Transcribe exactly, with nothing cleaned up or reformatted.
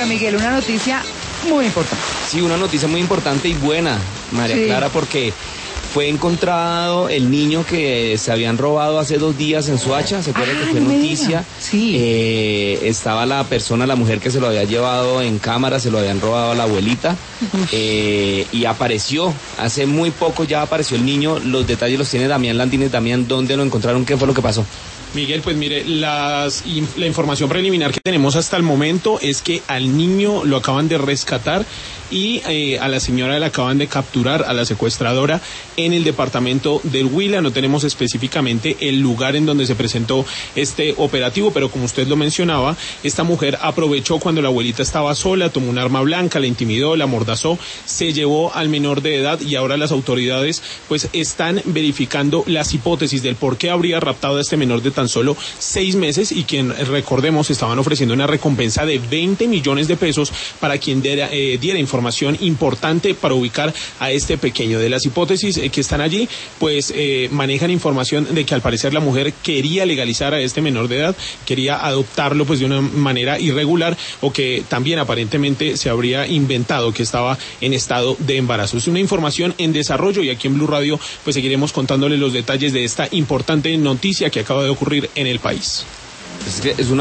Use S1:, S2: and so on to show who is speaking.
S1: Miguel, una noticia muy importante.
S2: Sí, una noticia muy importante y buena, María
S1: Sí.
S2: Clara, porque fue encontrado el niño que se habían robado hace dos días en Soacha. ¿Se acuerda
S1: Ah,
S2: que fue
S1: no me
S2: noticia?
S1: diga. Sí.
S2: Eh, estaba la persona, la mujer que se lo había llevado en cámara, se lo habían robado a la abuelita. Eh, y apareció, hace muy poco ya apareció el niño. Los detalles los tiene Damián Landines. Damián, ¿dónde lo encontraron? ¿Qué fue lo que pasó?
S3: Miguel, pues mire, las, la información preliminar que tenemos hasta el momento es que al niño lo acaban de rescatar y eh, a la señora la acaban de capturar, a la secuestradora, en el departamento del Huila. No tenemos específicamente el lugar en donde se presentó este operativo, pero como usted lo mencionaba, esta mujer aprovechó cuando la abuelita estaba sola, tomó un arma blanca, la intimidó, la amordazó, se llevó al menor de edad y ahora las autoridades pues están verificando las hipótesis del por qué habría raptado a este menor de tan solo seis meses y quien, recordemos, estaban ofreciendo una recompensa de veinte millones de pesos para quien diera, eh, diera información importante para ubicar a este pequeño. De las hipótesis eh, que están allí, pues eh, manejan información de que al parecer la mujer quería legalizar a este menor de edad, quería adoptarlo pues de una manera irregular, o que también aparentemente se habría inventado que estaba en estado de embarazo. Es una información en desarrollo y aquí en Blue Radio pues seguiremos contándole los detalles de esta importante noticia que acaba de ocurrir en el país.
S2: Es que es una